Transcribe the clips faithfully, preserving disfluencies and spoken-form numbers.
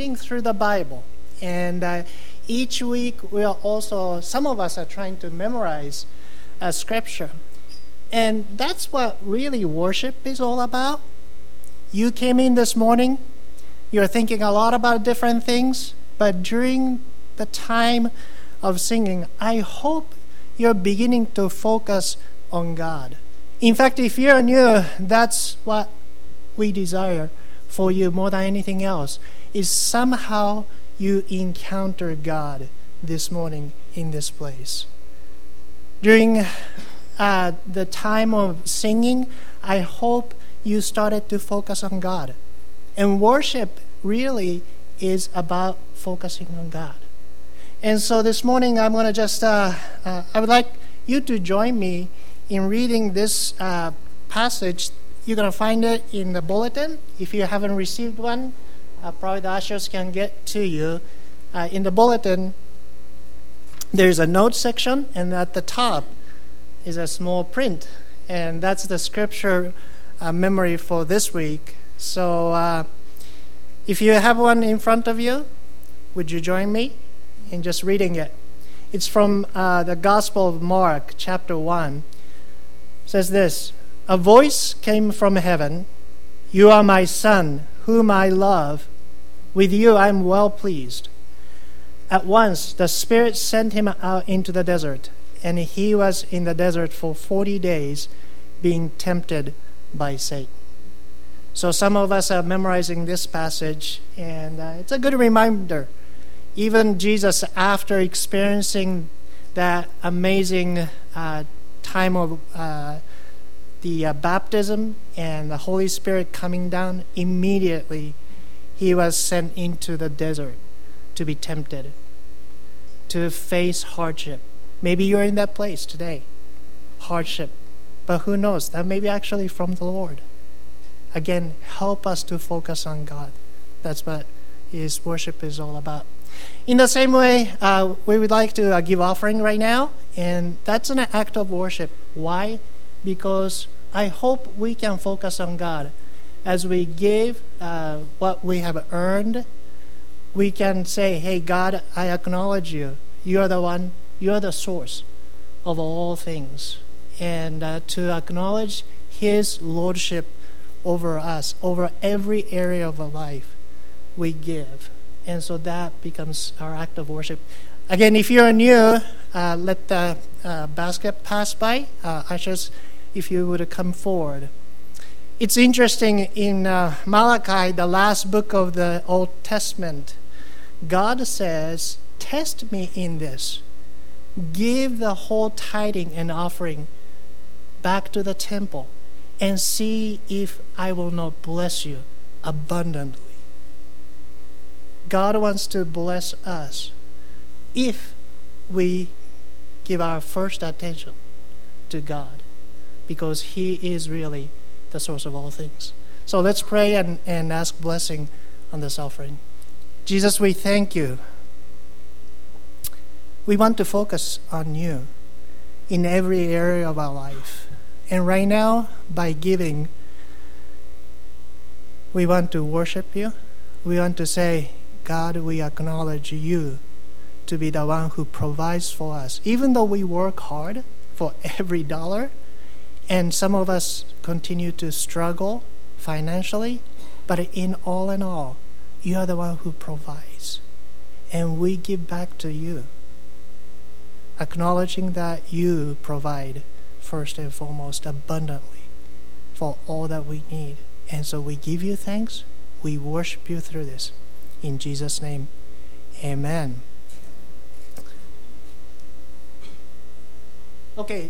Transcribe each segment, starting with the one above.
reading through the Bible. And uh, each week, we are also, some of us are trying to memorize uh, Scripture. And that's what really worship is all about. You came in this morning, you're thinking a lot about different things, but during the time of singing, I hope you're beginning to focus on God. In fact, if you're new, that's what we desire for you more than anything else, is somehow you encounter God this morning in this place. During uh, the time of singing, I hope you started to focus on God. And worship really is about focusing on God. And so this morning, I'm going to just, uh, uh, I would like you to join me in reading this uh, passage. You're going to find it in the bulletin. If you haven't received one, uh, probably the ushers can get to you. Uh, in the bulletin, there's a note section, and at the top is a small print. And that's the scripture uh, memory for this week. So uh, if you have one in front of you, would you join me in just reading it? It's from uh, the Gospel of Mark, chapter one. It says this, "A voice came from heaven, 'You are my Son, whom I love. With you I am well pleased.' At once the Spirit sent him out into the desert, and he was in the desert for forty days, being tempted by Satan." So some of us are memorizing this passage, and uh, it's a good reminder. Even Jesus, after experiencing that amazing uh, time of uh, the uh, baptism and the Holy Spirit coming down, immediately he was sent into the desert to be tempted, to face hardship. Maybe you're in that place today, hardship. But who knows? That may be actually from the Lord. Again, help us to focus on God. That's what His worship is all about. In the same way, uh, we would like to uh, give offering right now, and that's an act of worship. Why? Because I hope we can focus on God. As we give uh, what we have earned, we can say, "Hey, God, I acknowledge you. You are the one, you are the source of all things." And uh, to acknowledge His lordship over us, over every area of our life, we give. And so that becomes our act of worship. Again, if you're new, uh, let the uh, basket pass by. Uh, ushers, if you would come forward. It's interesting, in uh, Malachi, the last book of the Old Testament, God says, "Test me in this. Give the whole tithing and offering back to the temple, and see if I will not bless you abundantly." God wants to bless us if we give our first attention to God, because He is really the source of all things. So let's pray and, and ask blessing on this offering. Jesus, we thank you. We want to focus on you in every area of our life. And right now, by giving, we want to worship you. We want to say, God, we acknowledge you to be the one who provides for us. Even though we work hard for every dollar, and some of us continue to struggle financially, but in all in all, you are the one who provides. And we give back to you, acknowledging that you provide first and foremost abundantly for all that we need. And so we give you thanks. We worship you through this. In Jesus' name, amen. Okay.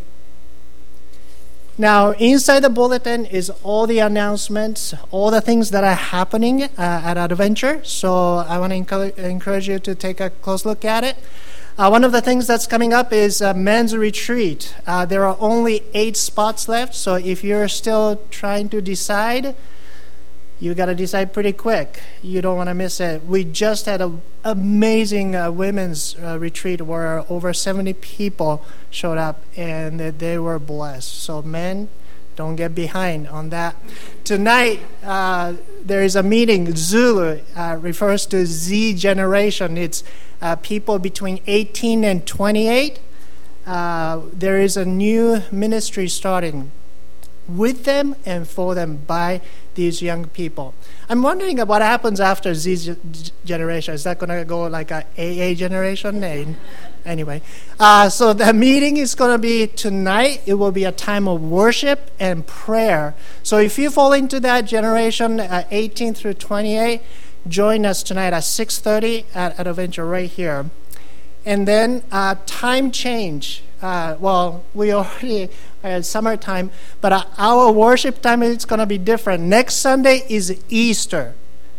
Now, inside the bulletin is all the announcements, all the things that are happening uh, at Adventure. So I want to encourage, encourage you to take a close look at it. Uh, one of the things that's coming up is a men's retreat. Uh, there are only eight spots left, so if you're still trying to decide, you got to decide pretty quick. You don't want to miss it. We just had an amazing uh, women's uh, retreat where over seventy people showed up, and they were blessed. So men, don't get behind on that. Tonight, uh, there is a meeting. Zulu uh, refers to Z generation. It's uh, people between eighteen and twenty-eight. Uh, there is a new ministry starting with them and for them by these young people. I'm wondering what happens after Z generation. Is that going to go like a A A generation? Anyway, uh, so the meeting is going to be tonight. It will be a time of worship and prayer. So if you fall into that generation, uh, eighteen through twenty-eight, join us tonight at six thirty at, at Adventure right here. And then uh, time change. Uh, well, we already are at summertime, but uh, our worship time is going to be different. Next Sunday is Easter,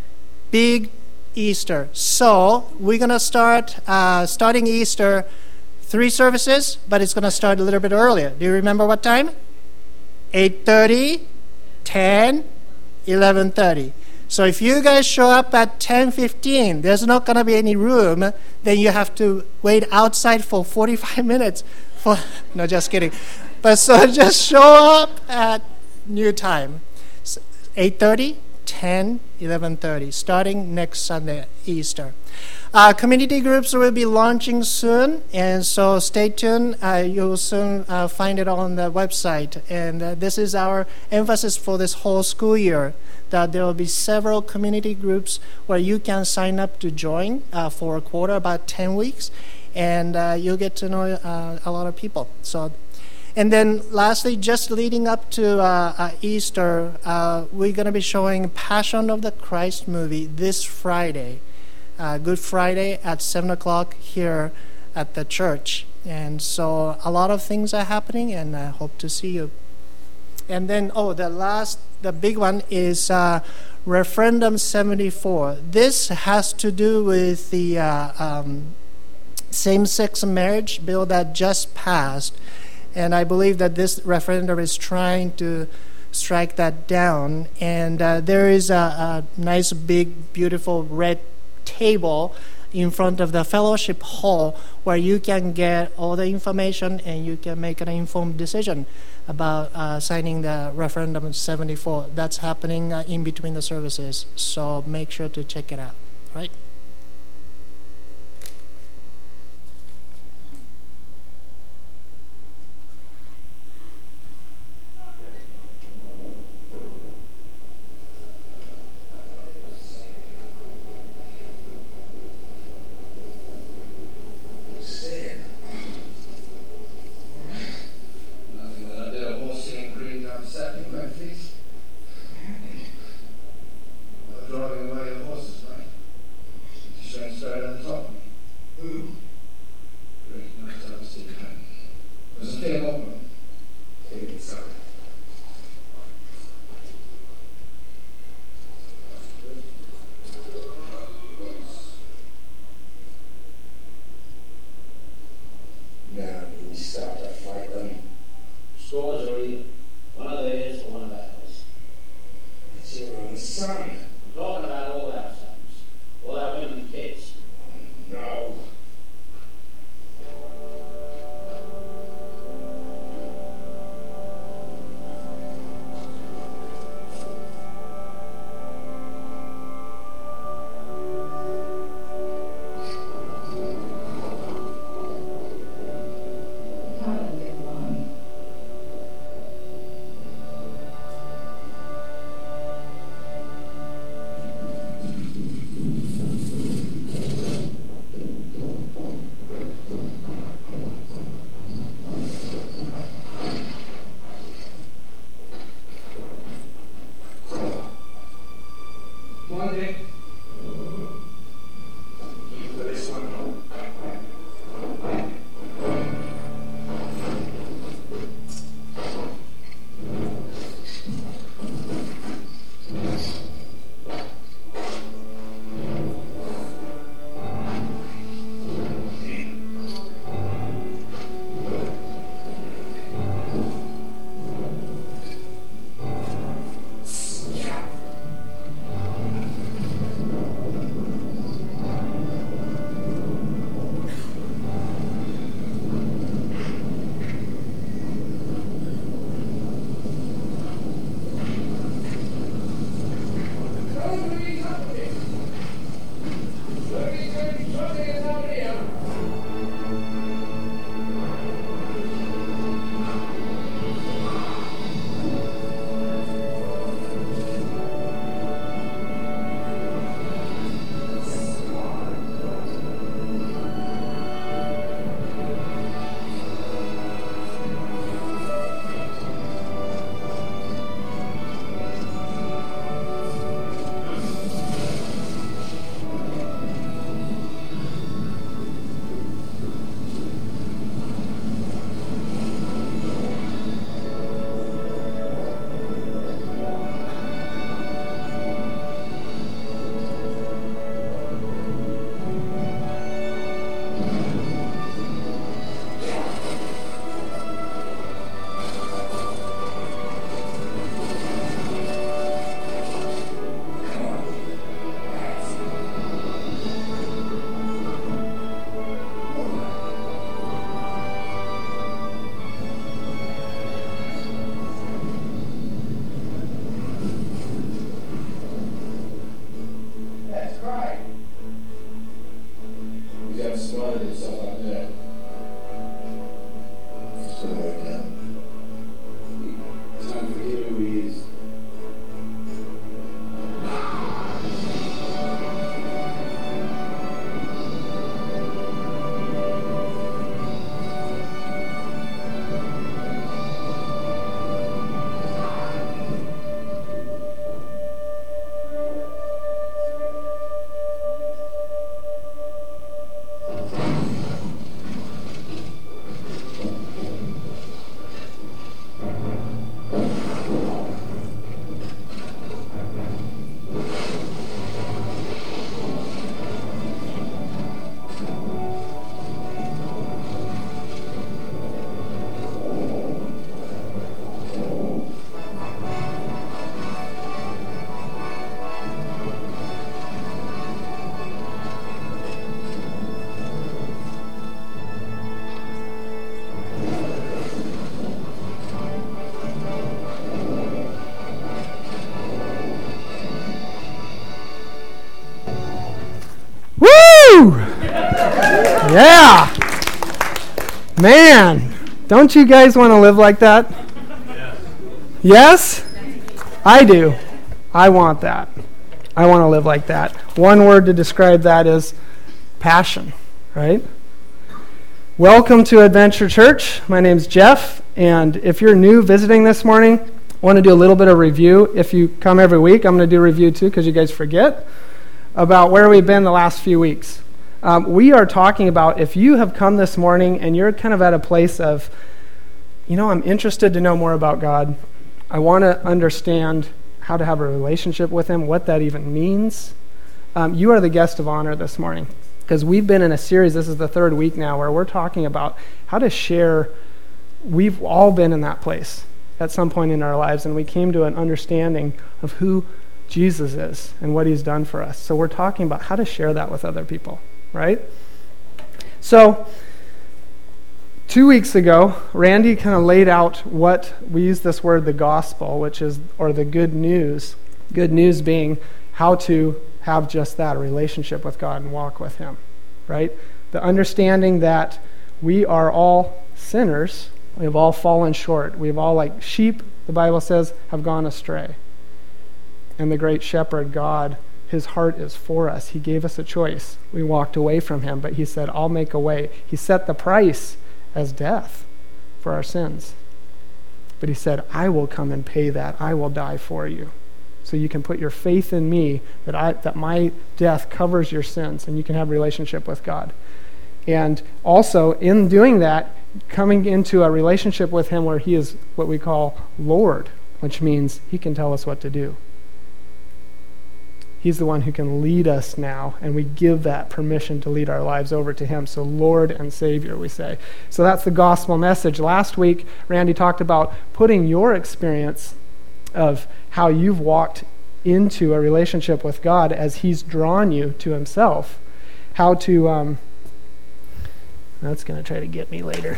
big Easter. So we're going to start, uh, starting Easter, three services, but it's going to start a little bit earlier. Do you remember what time? eight thirty, ten, eleven thirty. So if you guys show up at ten fifteen, there's not going to be any room, then you have to wait outside for forty-five minutes. For, no, just kidding. But so just show up at new time. So eight thirty, ten, eleven thirty, starting next Sunday, Easter. Uh, community groups will be launching soon, and so stay tuned. Uh, you'll soon uh, find it on the website. And uh, this is our emphasis for this whole school year, that there will be several community groups where you can sign up to join uh, for a quarter, about ten weeks, and uh, you'll get to know uh, a lot of people. So. And then lastly, just leading up to uh, uh, Easter, uh, we're going to be showing Passion of the Christ movie this Friday, uh, Good Friday at seven o'clock here at the church. And so a lot of things are happening, and I hope to see you. And then, oh, the last, the big one is uh, Referendum seventy-four. This has to do with the uh, um, same-sex marriage bill that just passed. And I believe that this referendum is trying to strike that down. And uh, there is a, a nice, big, beautiful red table in front of the fellowship hall where you can get all the information and you can make an informed decision about uh, signing the referendum seventy-four. That's happening uh, in between the services. So make sure to check it out. All right? Driving away the horses, right? running and stuff like that. So like, um, it's time to forget who he is. Yeah. Man, don't you guys want to live like that? Yes? I do. I want that. I want to live like that. One word to describe that is passion, right? Welcome to Adventure Church. My name's Jeff, and if you're new visiting this morning, I want to do a little bit of review. If you come every week, I'm going to do a review too, because you guys forget about where we've been the last few weeks. Um, we are talking about if you have come this morning and you're kind of at a place of, you know, I'm interested to know more about God. I want to understand how to have a relationship with Him, what that even means. Um, you are the guest of honor this morning, because we've been in a series, this is the third week now, where we're talking about how to share. We've all been in that place at some point in our lives, and we came to an understanding of who Jesus is and what He's done for us. So we're talking about how to share that with other people, right? So two weeks ago, Randy kind of laid out what, we use this word, the gospel, which is, or the good news, good news being how to have just that, a relationship with God and walk with Him, right? The understanding that we are all sinners, we've all fallen short, we've all, like sheep, the Bible says, have gone astray. And the great shepherd, God, His heart is for us. He gave us a choice. We walked away from Him, but He said, I'll make a way. He set the price as death for our sins. But He said, I will come and pay that. I will die for you. So you can put your faith in me, that I that my death covers your sins, and you can have a relationship with God. And also, in doing that, coming into a relationship with Him where He is what we call Lord, which means He can tell us what to do. He's the one who can lead us now, and we give that permission to lead our lives over to Him. So Lord and Savior, we say. So that's the gospel message. Last week, Randy talked about putting your experience of how you've walked into a relationship with God as He's drawn you to Himself. How to, um, that's going to try to get me later.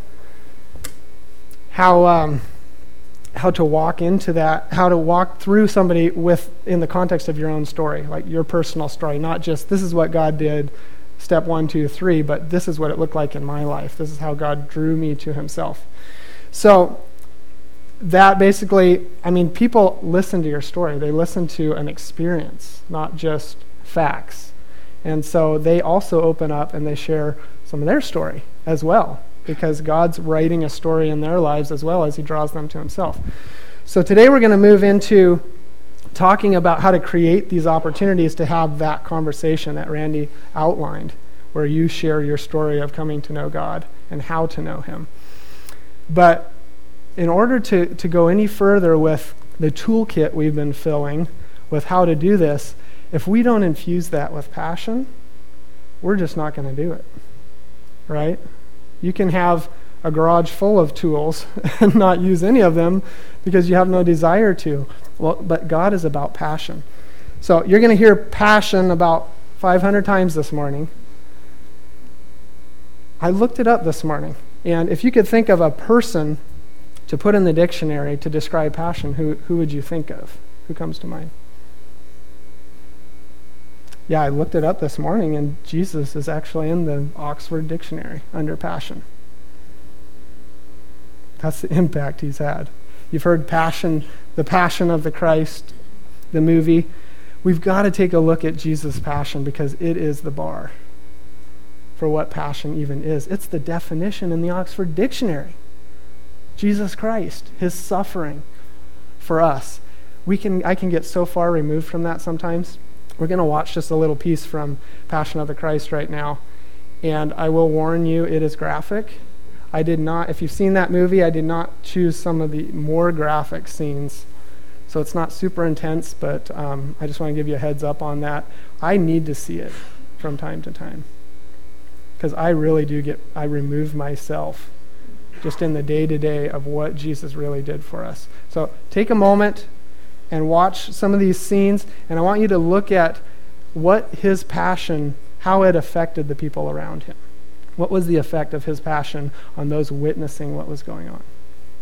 How, um, how to walk into that, how to walk through somebody with, in the context of your own story, like your personal story, not just this is what God did, step one, two, three, but this is what it looked like in my life. This is how God drew me to Himself. So that basically, I mean, people listen to your story. They listen to an experience, not just facts. And so they also open up and they share some of their story as well, because God's writing a story in their lives as well as He draws them to Himself. So today we're going to move into talking about how to create these opportunities to have that conversation that Randy outlined, where you share your story of coming to know God and how to know Him. But in order to, to go any further with the toolkit we've been filling with how to do this, if we don't infuse that with passion, we're just not going to do it, right? You can have a garage full of tools and not use any of them because you have no desire to. Well, but God is about passion. So you're going to hear passion about five hundred times this morning. I looked it up this morning, and if you could think of a person to put in the dictionary to describe passion, who who would you think of? Who comes to mind? Yeah, I looked it up this morning, and Jesus is actually in the Oxford Dictionary under passion. That's the impact he's had. You've heard Passion, the Passion of the Christ, the movie. We've got to take a look at Jesus' passion because it is the bar for what passion even is. It's the definition in the Oxford Dictionary. Jesus Christ, his suffering for us. We can, I can get so far removed from that sometimes. We're going to watch just a little piece from Passion of the Christ right now. And I will warn you, it is graphic. I did not, if you've seen that movie, I did not choose some of the more graphic scenes. So it's not super intense, but um, I just want to give you a heads up on that. I need to see it from time to time. Because I really do get, I remove myself just in the day-to-day of what Jesus really did for us. So take a moment and watch some of these scenes, and I want you to look at what his passion, how it affected the people around him. What was the effect of his passion on those witnessing what was going on?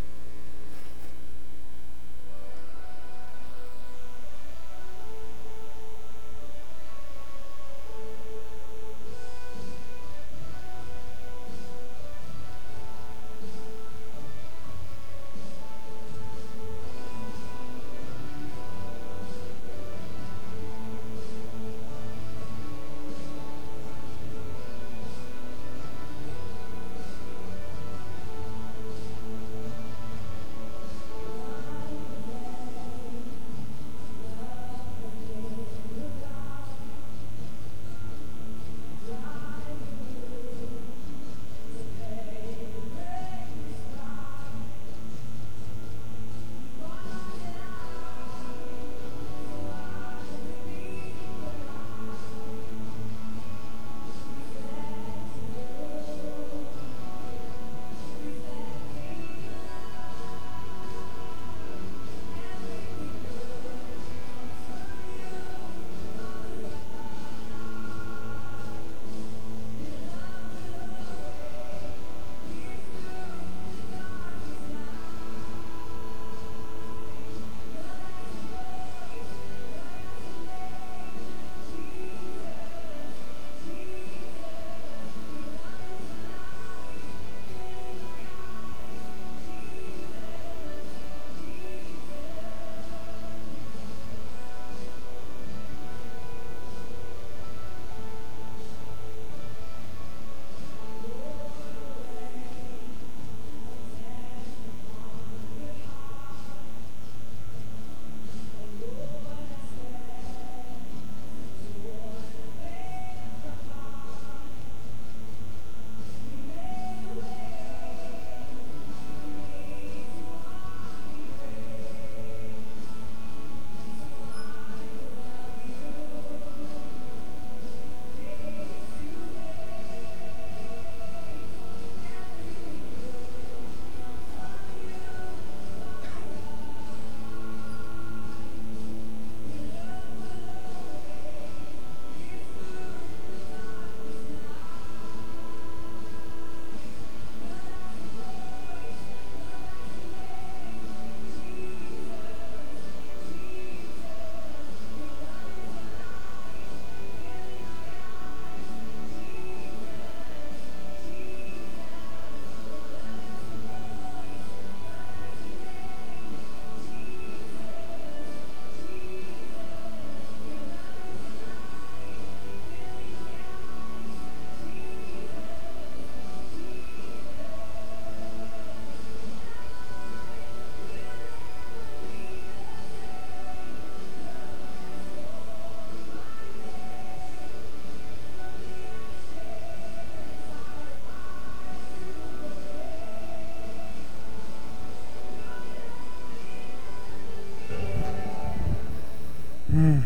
Mm.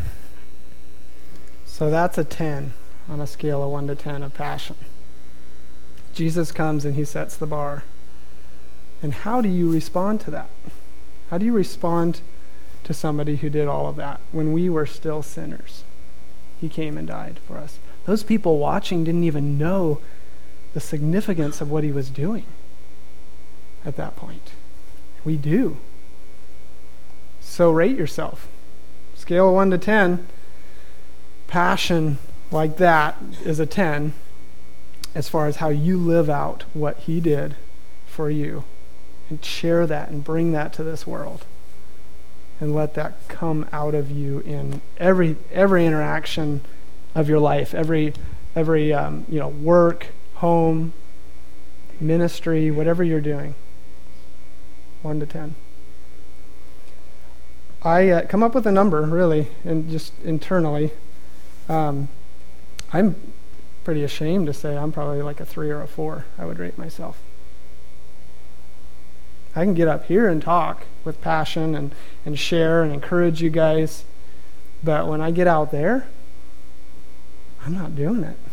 So that's a ten on a scale of one to ten of passion. Jesus comes and he sets the bar. And how do you respond to that? How do you respond to somebody who did all of that when we were still sinners? He came and died for us. Those people watching didn't even know the significance of what he was doing at that point. We do. So rate yourself. Scale of one to ten. passion like that is a ten as far as how you live out what he did for you, and share that and bring that to this world, and let that come out of you in every every interaction of your life, every every um, you know work, home, ministry, whatever you're doing. One to ten. I uh, come up with a number, really, and just internally. Um, I'm pretty ashamed to say I'm probably like a three or a four. I would rate myself. I can get up here and talk with passion and, and share and encourage you guys, but when I get out there, I'm not doing it.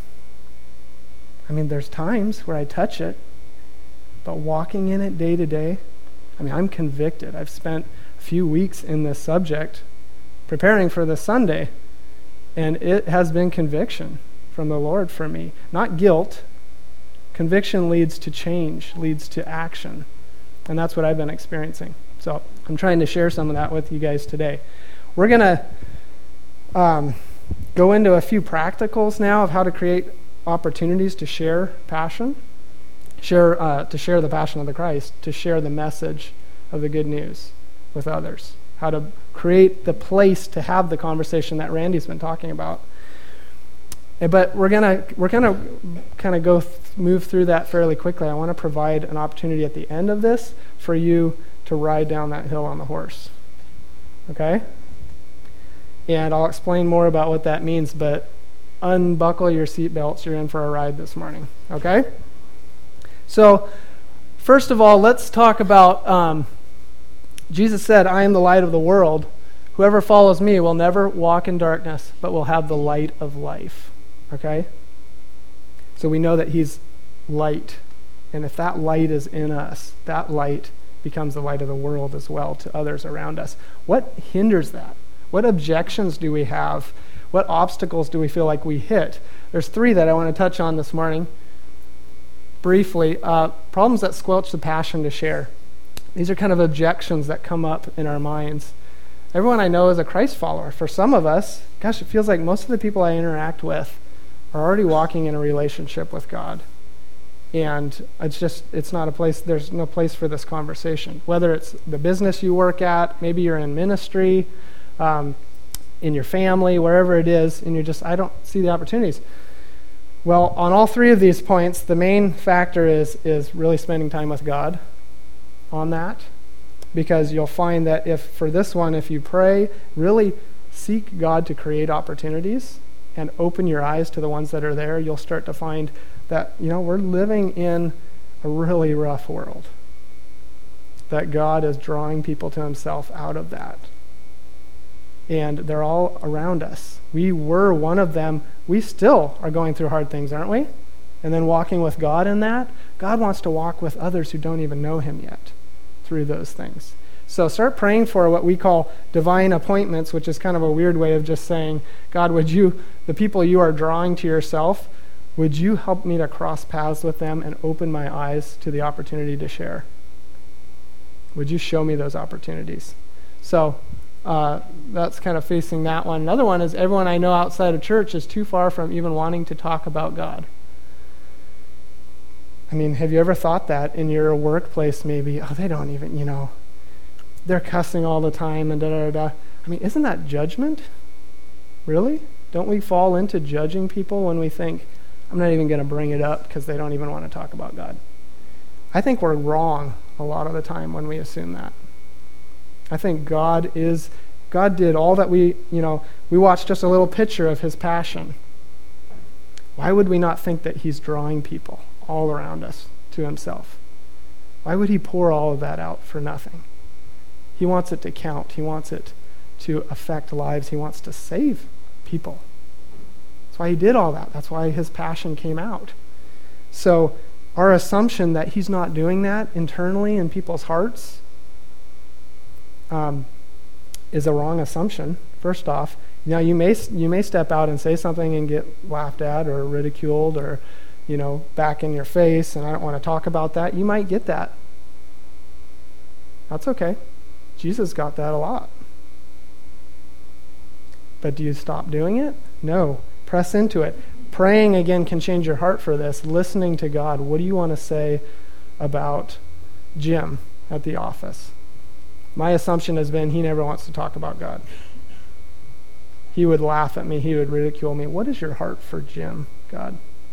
I mean, there's times where I touch it, but walking in it day to day, I mean, I'm convicted. I've spent a few weeks in this subject preparing for this Sunday, and it has been conviction from the Lord for me. Not guilt. Conviction leads to change, leads to action. And that's what I've been experiencing. So I'm trying to share some of that with you guys today. We're going to um, go into a few practicals now of how to create opportunities to share passion, share uh, to share the passion of the Christ, to share the message of the good news with others, how to create the place to have the conversation that Randy's been talking about. But we're gonna we're gonna kind of go th- move through that fairly quickly. I want to provide an opportunity at the end of this for you to ride down that hill on the horse. Okay? And I'll explain more about what that means, but unbuckle your seatbelts. You're in for a ride this morning. Okay? So, first of all, let's talk about um, Jesus said, "I am the light of the world. Whoever follows me will never walk in darkness, but will have the light of life." Okay? So we know that he's light. And if that light is in us, that light becomes the light of the world as well to others around us. What hinders that? What objections do we have? What obstacles do we feel like we hit? There's three that I want to touch on this morning. Briefly, uh, problems that squelch the passion to share. These are kind of objections that come up in our minds. Everyone I know is a Christ follower. For some of us, gosh, it feels like most of the people I interact with are already walking in a relationship with God. And it's just, it's not a place, there's no place for this conversation. Whether it's the business you work at, maybe you're in ministry, um, in your family, wherever it is, and you're just, I don't see the opportunities. Well, on all three of these points, the main factor is is really spending time with God on that. Because you'll find that if, for this one, if you pray, really seek God to create opportunities and open your eyes to the ones that are there, you'll start to find that, you know, we're living in a really rough world. That God is drawing people to himself out of that. And they're all around us. We were one of them. We still are going through hard things, aren't we? And then walking with God in that. God wants to walk with others who don't even know him yet through those things. So start praying for what we call divine appointments, which is kind of a weird way of just saying, God, would you, the people you are drawing to yourself, would you help me to cross paths with them and open my eyes to the opportunity to share? Would you show me those opportunities? So uh, that's kind of facing that one. Another one is everyone I know outside of church is too far from even wanting to talk about God. I mean, have you ever thought that in your workplace maybe? Oh, they don't even, you know, they're cussing all the time and da-da-da-da. I mean, isn't that judgment? Really? Don't we fall into judging people when we think, I'm not even going to bring it up because they don't even want to talk about God? I think we're wrong a lot of the time when we assume that. I think God is, God did all that we, you know, we watched just a little picture of his passion. Why would we not think that he's drawing people all around us to himself? Why would he pour all of that out for nothing? He wants it to count. He wants it to affect lives. He wants to save people. That's why he did all that. That's why his passion came out. So our assumption that he's not doing that internally in people's hearts um, is a wrong assumption. First off, now you may you may step out and say something and get laughed at or ridiculed or, you know, back in your face, and I don't want to talk about that. You might get that. That's okay. Jesus got that a lot. But do you stop doing it? No. Press into it. Praying, again, can change your heart for this. Listening to God. What do you want to say about Jim at the office? My assumption has been he never wants to talk about God. He would laugh at me. He would ridicule me. What is your heart for Jim, God?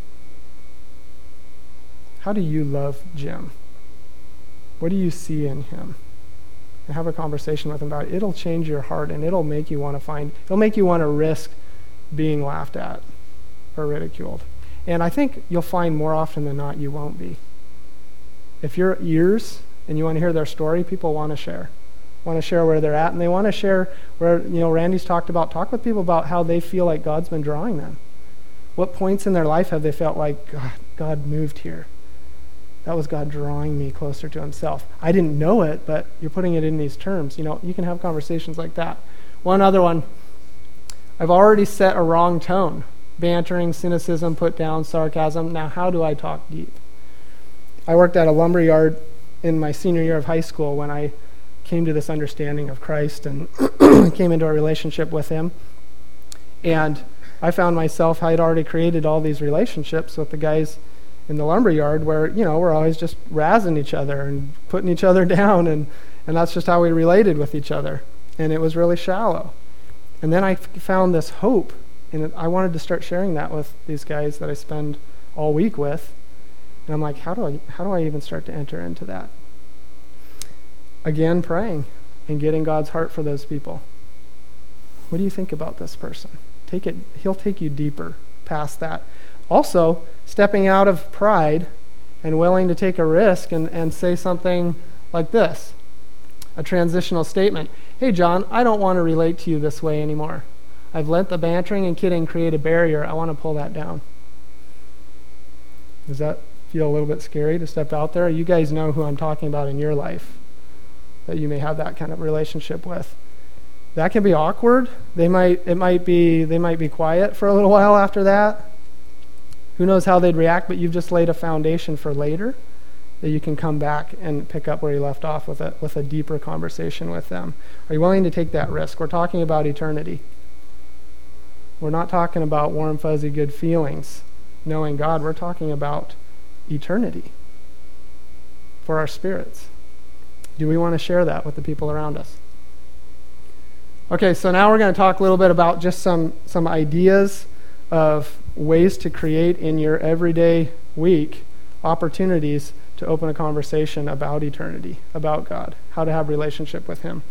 How do you love Jim? What do you see in him? And have a conversation with him about it. It'll change your heart, and it'll make you want to find, it'll make you want to risk being laughed at or ridiculed. And I think you'll find more often than not you won't be. If your ears and you want to hear their story, people want to share. Want to share where they're at, and they want to share where, you know, Randy's talked about, talk with people about how they feel like God's been drawing them. What points in their life have they felt like, God, God moved here? That was God drawing me closer to himself. I didn't know it, but you're putting it in these terms. You know, you can have conversations like that. One other one, I've already set a wrong tone. Bantering, cynicism, put down, sarcasm. Now, how do I talk deep? I worked at a lumber yard in my senior year of high school when I came to this understanding of Christ and came into a relationship with him. And I found myself, I had already created all these relationships with the guys in the lumber yard where, you know, we're always just razzing each other and putting each other down, and, and that's just how we related with each other. And it was really shallow. And then I f- found this hope, and I wanted to start sharing that with these guys that I spend all week with. And I'm like, how do I how do I even start to enter into that? Again, praying and getting God's heart for those people. What do you think about this person? Take it. He'll take you deeper past that. Also, stepping out of pride and willing to take a risk and, and say something like this, a transitional statement. Hey, John, I don't want to relate to you this way anymore. I've let the bantering and kidding create a barrier. I want to pull that down. Does that feel a little bit scary to step out there? You guys know who I'm talking about in your life that you may have that kind of relationship with. That can be awkward. They might it might be they might be quiet for a little while after that. Who knows how they'd react, but you've just laid a foundation for later that you can come back and pick up where you left off with a with a deeper conversation with them. Are you willing to take that risk? We're talking about eternity. We're not talking about warm, fuzzy, good feelings, knowing God. We're talking about eternity for our spirits. Do we want to share that with the people around us? Okay, so now we're going to talk a little bit about just some, some ideas of ways to create in your everyday week opportunities to open a conversation about eternity, about God, how to have a relationship with him.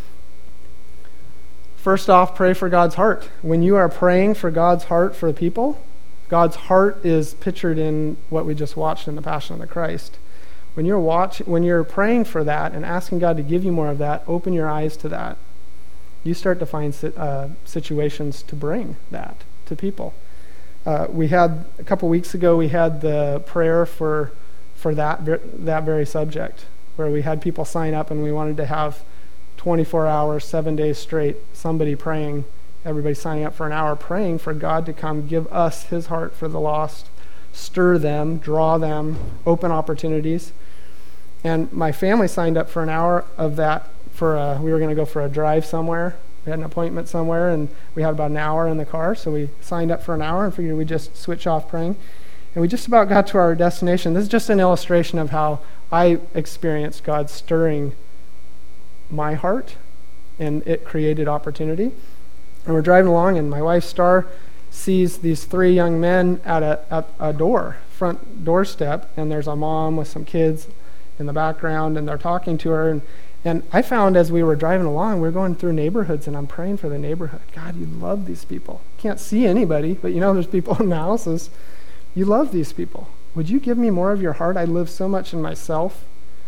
First off, pray for God's heart. When you are praying for God's heart for the people, God's heart is pictured in what we just watched in the Passion of the Christ. When you're watch, when you're praying for that and asking God to give you more of that, open your eyes to that. You start to find uh, situations to bring that to people. Uh, we had a couple weeks ago. We had the prayer for for that that very subject, where we had people sign up, and we wanted to have twenty-four hours, seven days straight, somebody praying. Everybody signing up for an hour praying for God to come give us his heart for the lost, stir them, draw them, open opportunities. And my family signed up for an hour of that. For a, we were going to go for a drive somewhere. We had an appointment somewhere, and we had about an hour in the car, so we signed up for an hour and figured we'd just switch off praying. And we just about got to our destination. This is just an illustration of how I experienced God stirring my heart, and it created opportunity. And we're driving along, and my wife, Star, sees these three young men at a, at a door, front doorstep, and there's a mom with some kids in the background, and they're talking to her. And, and I found as we were driving along, we were going through neighborhoods, and I'm praying for the neighborhood. God, you love these people. Can't see anybody, but you know there's people in the houses. You love these people. Would you give me more of your heart? I live so much in myself.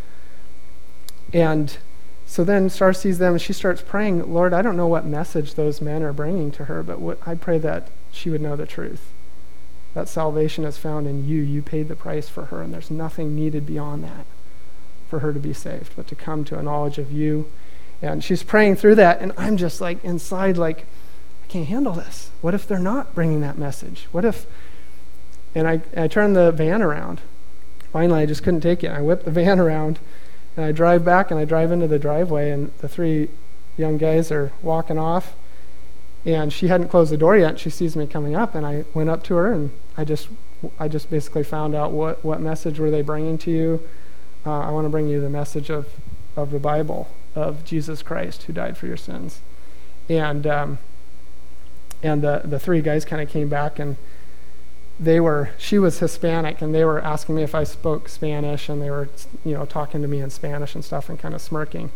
And so then Star sees them, and she starts praying, Lord, I don't know what message those men are bringing to her, but what, I pray that she would know the truth. That salvation is found in you. You paid the price for her, and there's nothing needed beyond that for her to be saved, but to come to a knowledge of you. And she's praying through that, and I'm just like inside like, I can't handle this. What if they're not bringing that message? What if... And I, I turned the van around. Finally, I just couldn't take it. I whipped the van around, and I drive back, and I drive into the driveway, and the three young guys are walking off. And she hadn't closed the door yet. She sees me coming up, and I went up to her, and I just I just basically found out what, what message were they bringing to you. Uh, I want to bring you the message of, of the Bible, of Jesus Christ who died for your sins. And um, and the, the three guys kind of came back, and they were, she was Hispanic, and they were asking me if I spoke Spanish, and they were, you know, talking to me in Spanish and stuff and kind of smirking.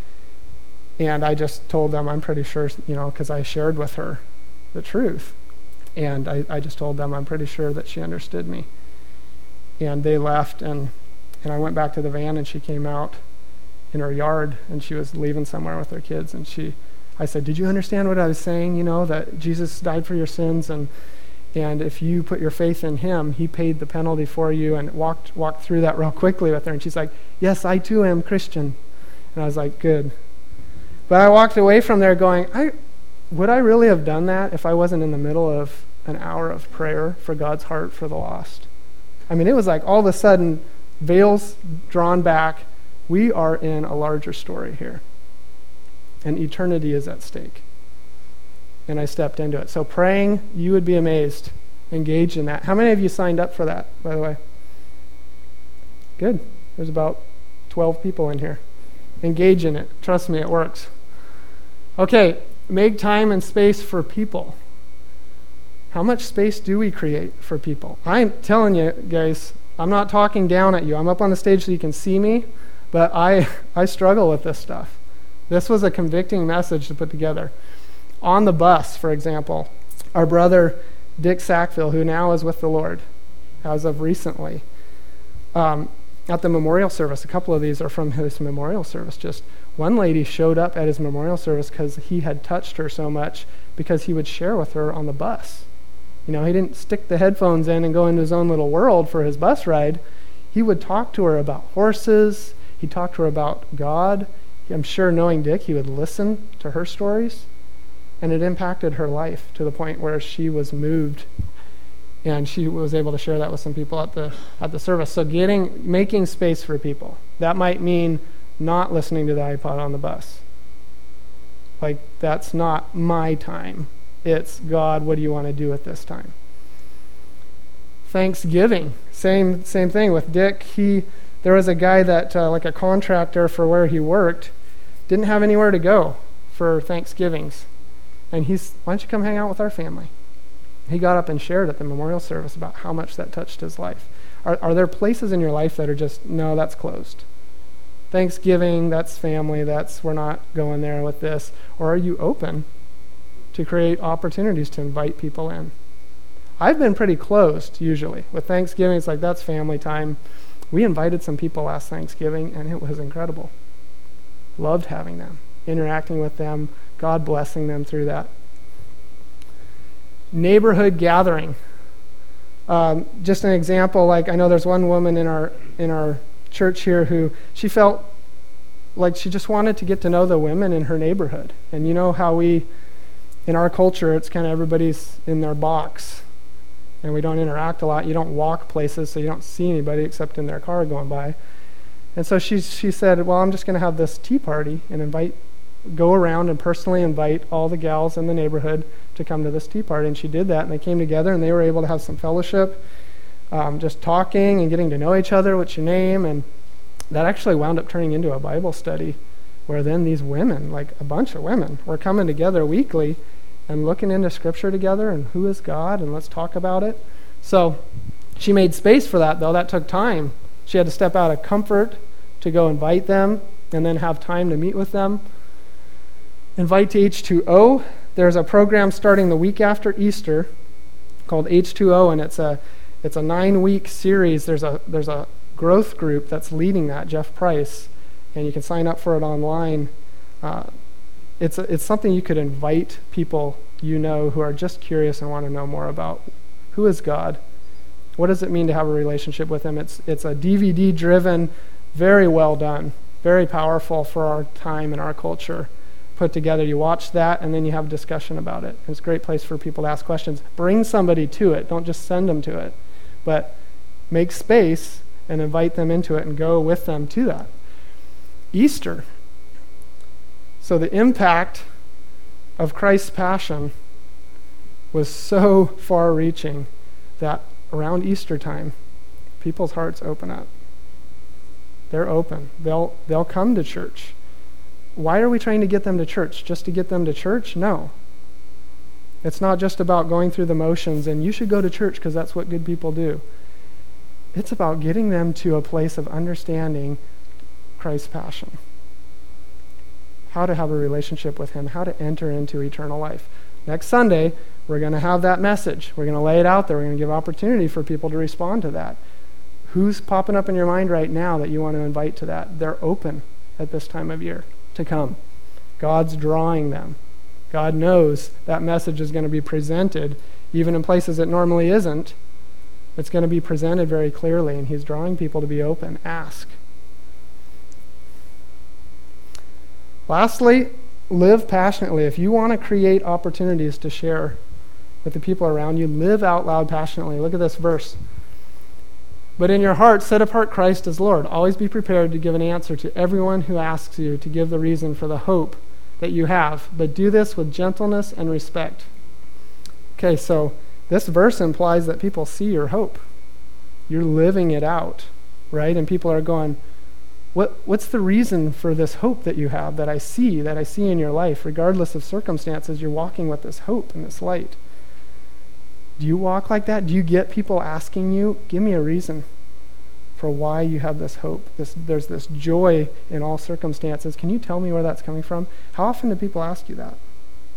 And I just told them, I'm pretty sure, you know, because I shared with her the truth. And I, I just told them I'm pretty sure that she understood me. And they left, and, and I went back to the van, and she came out in her yard, and she was leaving somewhere with her kids. And she, I said, did you understand what I was saying? You know, that Jesus died for your sins, and and if you put your faith in him, he paid the penalty for you, and walked walked through that real quickly with her. And she's like, yes, I too am Christian. And I was like, good. But I walked away from there going, I would I really have done that if I wasn't in the middle of an hour of prayer for God's heart for the lost? I mean, it was like all of a sudden, veils drawn back. We are in a larger story here. And eternity is at stake. And I stepped into it. So praying, you would be amazed. Engage in that. How many of you signed up for that, by the way? Good. There's about twelve people in here. Engage in it. Trust me, it works. Okay, make time and space for people. How much space do we create for people? I'm telling you, guys, I'm not talking down at you. I'm up on the stage so you can see me, but I, I struggle with this stuff. This was a convicting message to put together. On the bus, for example, our brother Dick Sackville, who now is with the Lord, as of recently, um, at the memorial service, a couple of these are from his memorial service. Just one lady showed up at his memorial service because he had touched her so much, because he would share with her on the bus. You know, he didn't stick the headphones in and go into his own little world for his bus ride. He would talk to her about horses. He talked to her about God. I'm sure, knowing Dick, he would listen to her stories. And it impacted her life to the point where she was moved, and she was able to share that with some people at the at the service. So getting making space for people. That might mean not listening to the iPod on the bus. Like, that's not my time. It's, God, what do you want to do at this time? Thanksgiving. Same same thing with Dick. He there was a guy that uh, like a contractor for where he worked, didn't have anywhere to go for Thanksgivings. And he's, why don't you come hang out with our family? He got up and shared at the memorial service about how much that touched his life. Are, are there places in your life that are just, no, that's closed? Thanksgiving, that's family, that's, we're not going there with this. Or are you open to create opportunities to invite people in? I've been pretty closed, usually. With Thanksgiving, it's like, that's family time. We invited some people last Thanksgiving, and it was incredible. Loved having them, interacting with them, God blessing them through that. Neighborhood gathering. Um, just an example, like I know there's one woman in our in our church here who she felt like she just wanted to get to know the women in her neighborhood. And you know how we, in our culture, it's kind of everybody's in their box, and we don't interact a lot. You don't walk places, so you don't see anybody except in their car going by. And so she she said, well, I'm just going to have this tea party and invite go around and personally invite all the gals in the neighborhood to come to this tea party. And she did that, and they came together, and they were able to have some fellowship, um, just talking and getting to know each other. What's your name? And that actually wound up turning into a Bible study, where then these women, like a bunch of women, were coming together weekly and looking into Scripture together and who is God, and let's talk about it. So she made space for that, though. That took time. She had to step out of comfort to go invite them and then have time to meet with them. Invite to H two O. There's a program starting the week after Easter called H two O, and it's a it's a nine-week series. There's a there's a growth group that's leading that, Jeff Price, and you can sign up for it online. Uh, it's a, it's something you could invite people you know who are just curious and want to know more about. Who is God? What does it mean to have a relationship with Him? It's it's a D V D-driven, very well done, very powerful for our time and our culture. Put together. You watch that, and then you have a discussion about it. It's a great place for people to ask questions. Bring somebody to it. Don't just send them to it, but make space and invite them into it and go with them to that. Easter. So the impact of Christ's passion was so far-reaching that around Easter time, people's hearts open up. They're open. They'll they'll come to church. Why are we trying to get them to church? Just to get them to church? No. It's not just about going through the motions and you should go to church because that's what good people do. It's about getting them to a place of understanding Christ's passion. How to have a relationship with him, how to enter into eternal life. Next Sunday, we're going to have that message. We're going to lay it out there. We're going to give opportunity for people to respond to that. Who's popping up in your mind right now that you want to invite to that? They're open at this time of year to come. God's drawing them. God knows that message is going to be presented, even in places it normally isn't. It's going to be presented very clearly, and he's drawing people to be open. Ask. Lastly, live passionately. If you want to create opportunities to share with the people around you, live out loud passionately. Look at this verse. But in your heart, set apart Christ as Lord. Always be prepared to give an answer to everyone who asks you to give the reason for the hope that you have. But do this with gentleness and respect. Okay, so this verse implies that people see your hope. You're living it out, right? And people are going, what, what's the reason for this hope that you have, that I see, that I see in your life? Regardless of circumstances, you're walking with this hope and this light. Do you walk like that? Do you get people asking you, give me a reason for why you have this hope? This, there's this joy in all circumstances. Can you tell me where that's coming from? How often do people ask you that?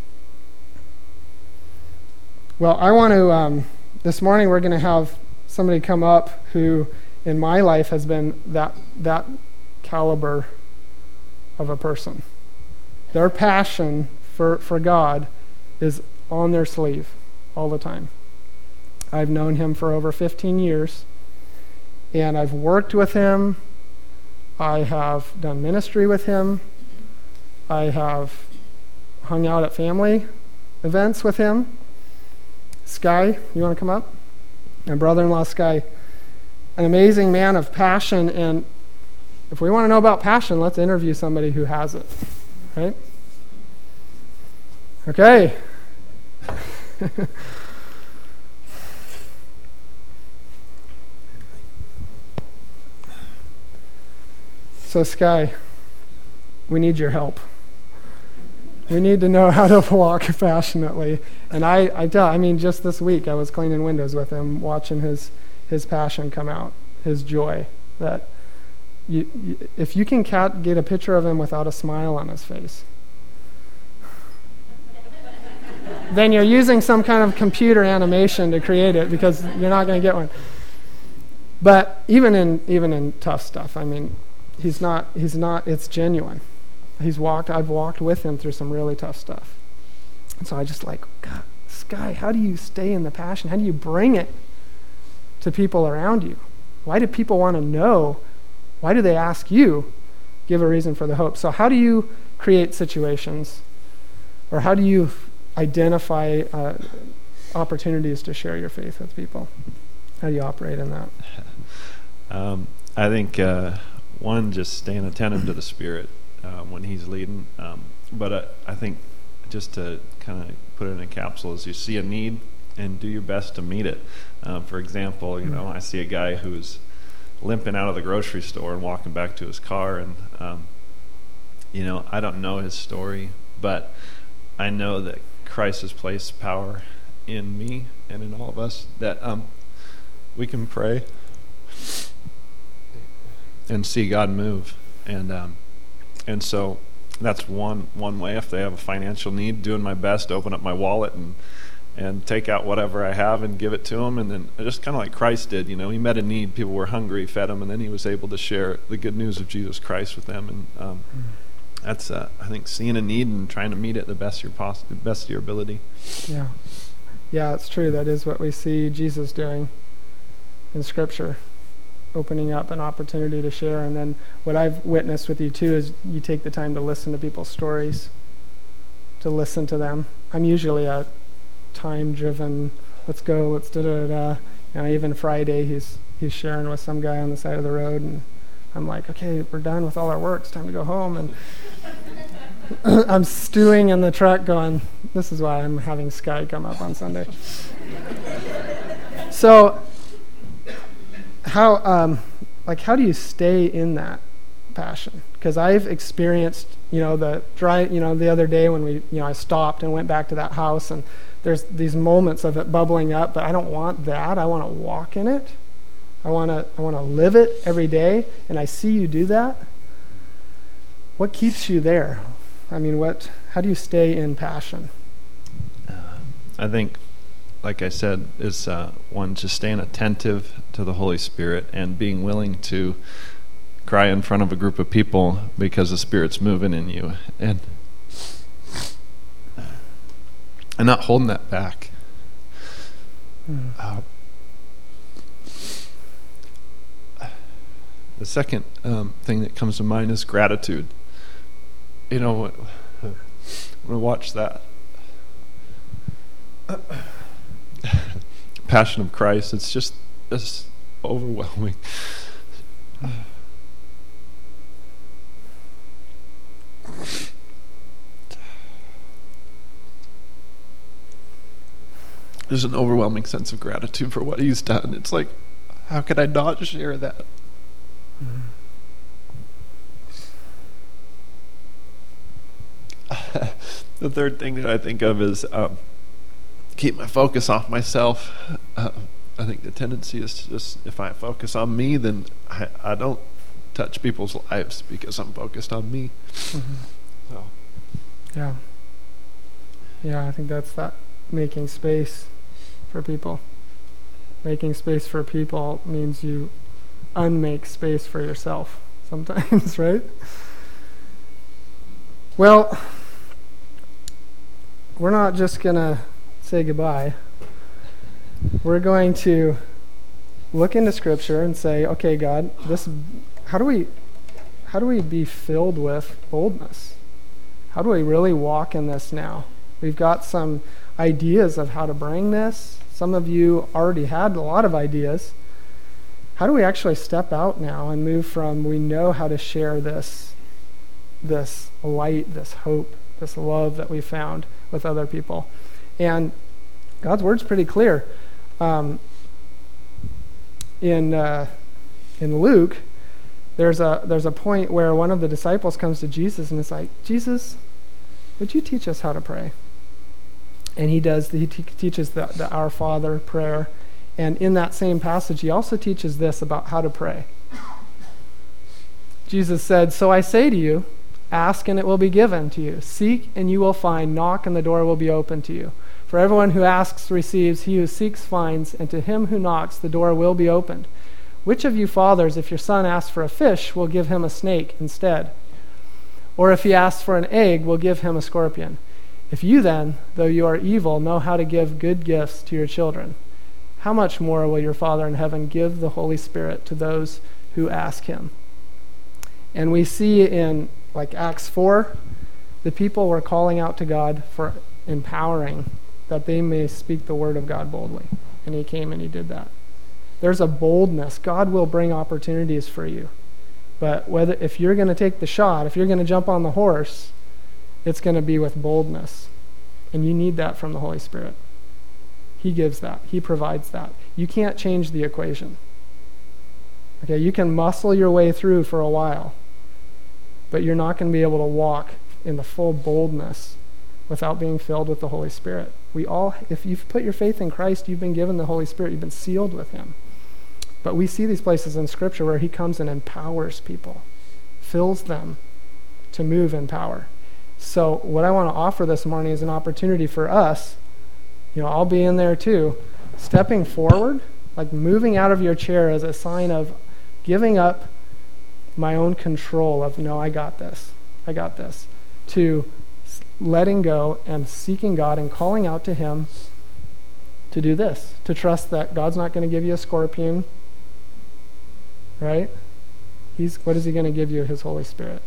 Well, I want to, um, this morning we're going to have somebody come up who in my life has been that that caliber of a person. Their passion for, for God is on their sleeve all the time. I've known him for over fifteen years, and I've worked with him. I have done ministry with him. I have hung out at family events with him. Sky, you want to come up? My brother-in-law, Sky, an amazing man of passion, and if we want to know about passion, let's interview somebody who has it, right? Okay. So, Sky, we need your help. We need to know how to walk passionately. And I, I tell, I mean, just this week I was cleaning windows with him, watching his his passion come out, his joy. That you, you, if you can cat, get a picture of him without a smile on his face, then you're using some kind of computer animation to create it, because you're not going to get one. But even in even in tough stuff, I mean, he's not he's not. It's genuine. He's walked. I've walked with him through some really tough stuff, and so I just like, God, Sky, how do you stay in the passion? How do you bring it to people around you? Why do people want to know? Why do they ask you? Give a reason for the hope. So how do you create situations, or how do you identify uh, opportunities to share your faith with people? How do you operate in that? Um, I think uh, one, just staying attentive to the Spirit uh, when He's leading. Um, but uh, I think just to kind of put it in a capsule is you see a need and do your best to meet it. Uh, for example, you know, I see a guy who's limping out of the grocery store and walking back to his car, and um, you know, I don't know his story, but I know that Christ has placed power in me and in all of us that um, we can pray and see God move, and um, and so that's one one way. If they have a financial need, doing my best to open up my wallet and and take out whatever I have and give it to them, and then just kind of like Christ did. You know, He met a need. People were hungry, fed them, and then He was able to share the good news of Jesus Christ with them. And um, that's uh, I think seeing a need and trying to meet it the best your poss- the best of your ability. Yeah, yeah, it's true. That is what we see Jesus doing in Scripture, opening up an opportunity to share. And then what I've witnessed with you too is you take the time to listen to people's stories, to listen to them. I'm usually a time-driven, let's go, let's da da da. You know, even Friday, he's he's sharing with some guy on the side of the road, and I'm like, okay, we're done with all our work. It's time to go home. And I'm stewing in the truck, going, This is why I'm having Sky come up on Sunday. So, how, um, like, how do you stay in that passion? Because I've experienced, you know, the dry, you know, the other day when we, you know, I stopped and went back to that house, and there's these moments of it bubbling up, but I don't want that. I want to walk in it. I want to, I want to live it every day, and I see you do that. What keeps you there? I mean, what? How do you stay in passion? Uh, I think, like I said, is uh, one, just staying attentive to the Holy Spirit and being willing to cry in front of a group of people because the Spirit's moving in you, and and not holding that back. Mm. Uh, the second um, thing that comes to mind is gratitude. You know, when I watch that Passion of Christ, it's just it's overwhelming. There's an overwhelming sense of gratitude for what he's done. It's like, how could I not share that? Mm-hmm. The third thing that I think of is um, keep my focus off myself. Uh, I think the tendency is to just, if I focus on me, then I, I don't touch people's lives because I'm focused on me. Mm-hmm. So, yeah, yeah, I think that's that making space for people. Making space for people means you unmake space for yourself sometimes, right? Well, we're not just going to say goodbye. We're going to look into Scripture and say, okay, God, this how do we how do we be filled with boldness? How do we really walk in this now? We've got some ideas of how to bring this. Some of you already had a lot of ideas. How do we actually step out now and move from we know how to share this this light, this hope, this love that we found with other people? And God's word's pretty clear. Um, in uh, in Luke, there's a there's a point where one of the disciples comes to Jesus and is like, Jesus, would you teach us how to pray? And he does. He te- teaches the, the Our Father prayer, and in that same passage, he also teaches this about how to pray. Jesus said, "So I say to you, ask and it will be given to you. Seek and you will find. Knock and the door will be opened to you. For everyone who asks receives, he who seeks finds, and to him who knocks the door will be opened. Which of you fathers, if your son asks for a fish, will give him a snake instead? Or if he asks for an egg, will give him a scorpion? If you then, though you are evil, know how to give good gifts to your children, how much more will your Father in heaven give the Holy Spirit to those who ask him?" And we see in like Acts four, the people were calling out to God for empowering that they may speak the word of God boldly. And he came and he did that. There's a boldness. God will bring opportunities for you. But whether if you're going to take the shot, if you're going to jump on the horse, it's going to be with boldness. And you need that from the Holy Spirit. He gives that. He provides that. You can't change the equation. Okay, you can muscle your way through for a while, but you're not going to be able to walk in the full boldness without being filled with the Holy Spirit. We all, if you've put your faith in Christ, you've been given the Holy Spirit. You've been sealed with him. But we see these places in Scripture where he comes and empowers people, fills them to move in power. So what I want to offer this morning is an opportunity for us, you know, I'll be in there too, stepping forward, like moving out of your chair as a sign of giving up my own control of, no, I got this, I got this, to letting go and seeking God and calling out to him to do this, to trust that God's not going to give you a scorpion, right? He's, what is he going to give you? His Holy Spirit.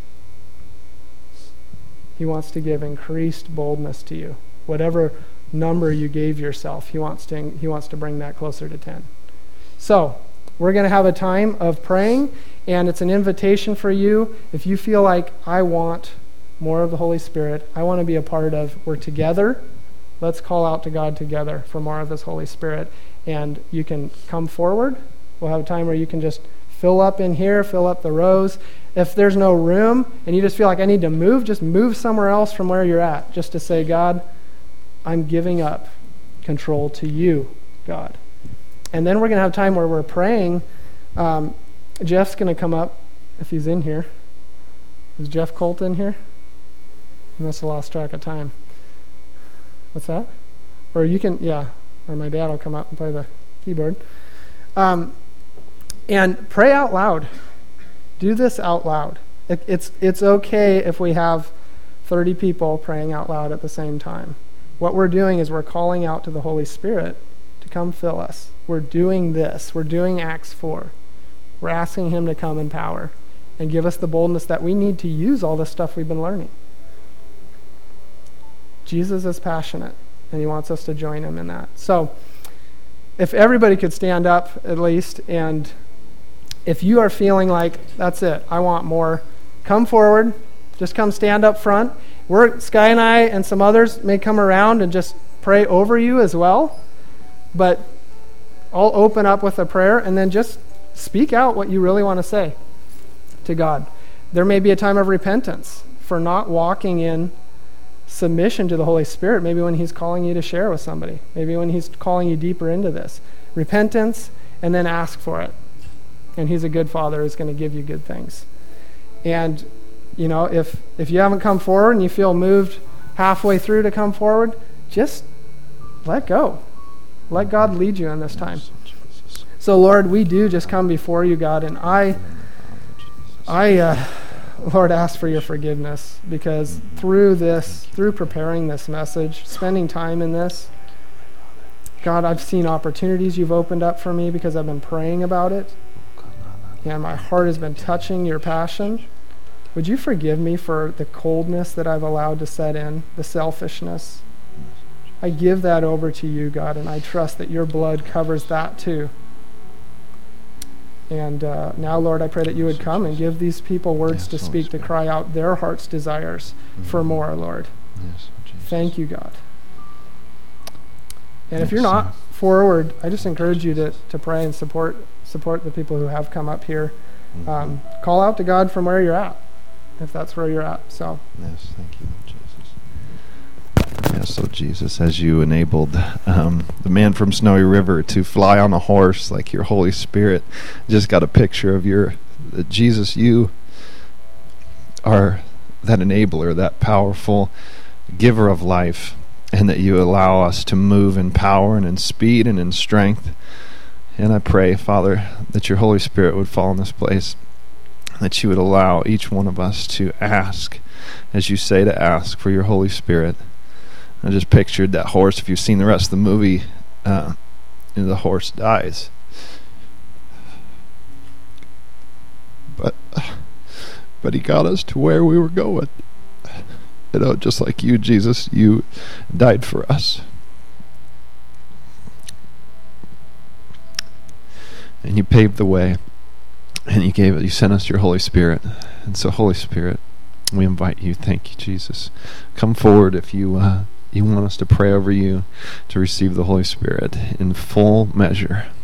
He wants to give increased boldness to you. Whatever number you gave yourself, he wants to, he wants to bring that closer to ten. So, we're going to have a time of praying, and it's an invitation for you. If you feel like, I want more of the Holy Spirit, I want to be a part of, we're together, Let's call out to God together for more of this Holy Spirit. And you can come forward. We'll have a time where you can just fill up in here, fill up the rows. If there's no room and you just feel like I need to move, just move somewhere else from where you're at, just to say, God, I'm giving up control to you, God. And then we're going to have time where we're praying. Um, Jeff's going to come up if he's in here. Is Jeff Colt in here? I must have lost track of time. What's that? Or you can, yeah, or my dad will come up and play the keyboard. Um, and pray out loud. Do this out loud. It, it's it's okay if we have thirty people praying out loud at the same time. What we're doing is we're calling out to the Holy Spirit to come fill us. We're doing this. We're doing Acts four. We're asking him to come in power and give us the boldness that we need to use all this stuff we've been learning. Jesus is passionate, and he wants us to join him in that. So if everybody could stand up at least, and if you are feeling like, that's it, I want more, come forward. Just come stand up front. We're, Sky and I and some others may come around and just pray over you as well. But I'll open up with a prayer, and then just speak out what you really want to say to God. There may be a time of repentance for not walking in submission to the Holy Spirit, maybe when he's calling you to share with somebody, maybe when he's calling you deeper into this. Repentance, and then ask for it. And he's a good father who's going to give you good things. And, you know, if if you haven't come forward and you feel moved halfway through to come forward, just let go. Let God lead you in this time. So, Lord, we do just come before you, God, and I, I, uh, Lord, ask for your forgiveness, because through this, through preparing this message, spending time in this, God, I've seen opportunities you've opened up for me because I've been praying about it, and my heart has been touching your passion. Would you forgive me for the coldness that I've allowed to set in, the selfishness? I give that over to you, God, and I trust that your blood covers that too. And uh, now, Lord, I pray that you would come and give these people words yes, to speak, to cry out their heart's desires mm-hmm. for more, Lord. Yes, thank you, God. And Thanks, if you're not son. forward, I just encourage you to, to pray and support support the people who have come up here. Mm-hmm. Um, call out to God from where you're at, if that's where you're at. So. Yes, thank you, Jesus. Yes, so Jesus, as you enabled um, the man from Snowy River to fly on a horse like your Holy Spirit, just got a picture of your uh, Jesus. You are that enabler, that powerful giver of life, and that you allow us to move in power and in speed and in strength. And I pray, Father, that your Holy Spirit would fall in this place, that you would allow each one of us to ask, as you say to ask, for your Holy Spirit. I just pictured that horse. If you've seen the rest of the movie, uh, you know, the horse dies. But, but he got us to where we were going. You know, just like you, Jesus, you died for us. And you paved the way. And you gave it. You sent us your Holy Spirit. And so, Holy Spirit, we invite you. Thank you, Jesus. Come forward if you uh, you want us to pray over you to receive the Holy Spirit in full measure.